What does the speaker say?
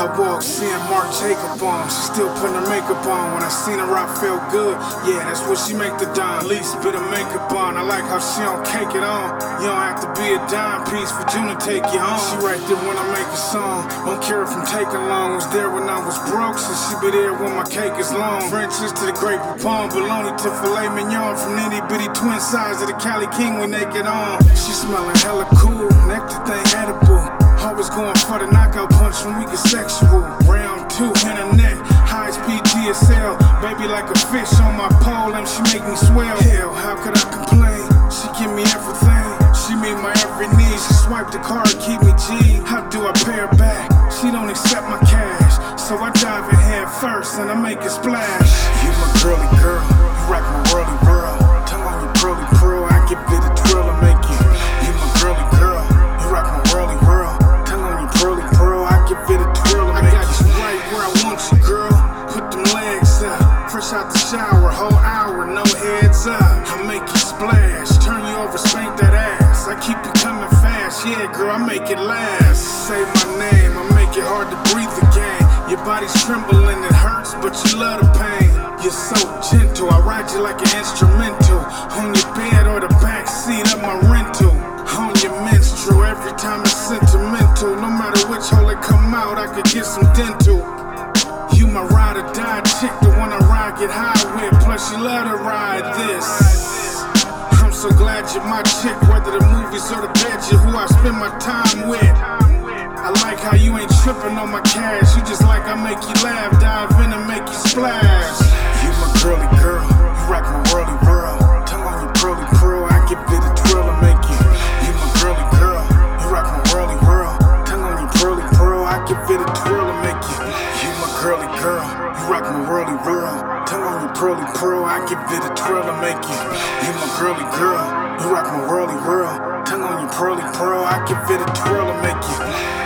I walked, seeing Marc Jacob on. She still putting her makeup on. When I seen her, I felt good. Yeah, that's what she make the dime. Least bit of makeup on. I like how she don't cake it on. You don't have to be a dime piece for June to take you home. She right there when I make a song. Don't care if I'm taking long. Was there when I was broke, so she be there when my cake is long. Frenches to the grape poupon, bologna to filet mignon. From itty bitty twin size of the Cali King when they get on. She smelling hella cool, nectar thing edible. Always going for the knockout punch when we get sexual. Round 2 in her neck, high speed GSL. Baby like a fish on my pole and she make me swell. Hell, how could I complain? She give me everything. She meet my every need. She swipe the card, keep me G. How do I pay her back? She don't accept my cash, so I dive in head first and I make it splash. You my girly girl, you rock my worldly world. Tongue on your pearly pearl, I give it a twirl and make you. You my girly girl, you rock my worldly world. Tongue on your pearly pearl, I give it a twirl and make you. I got you right where I want you, girl. Put them legs up, fresh out the shower, whole hour, no heads up. I make you splash, turn you over, spank that ass. I keep it coming fast, yeah, girl, I make it last. Say my name, I make it hard to breathe again. Your body's trembling, it hurts, but you love the pain. You're so gentle, I ride you like an instrumental. On your bed or the back seat of my rental. On your menstrual, every time it's sentimental. No matter which hole it come out, I could get some dental. You my ride or die chick, the one I ride get high with. Plus you love to ride this. I'm so glad you're my chick, whether the movies or the bed, you're who I spend my time with. I like how you ain't tripping on my cash. You just like I make you laugh, dive in and make you splash. You my girly girl, you rock my worldly world. Tongue on your pearly pearl, I give it a twirl and make you. You my girly girl, you rock my worldly world. Tongue on your pearly pearl, I give it a twirl and make you. You my girly girl, you rock my worldly world. Tongue on your pearly pearl, I give it a twirl and make you. You my girly girl, you rock my worldly world. Tongue on your pearly pearl, I give it a twirl and make you.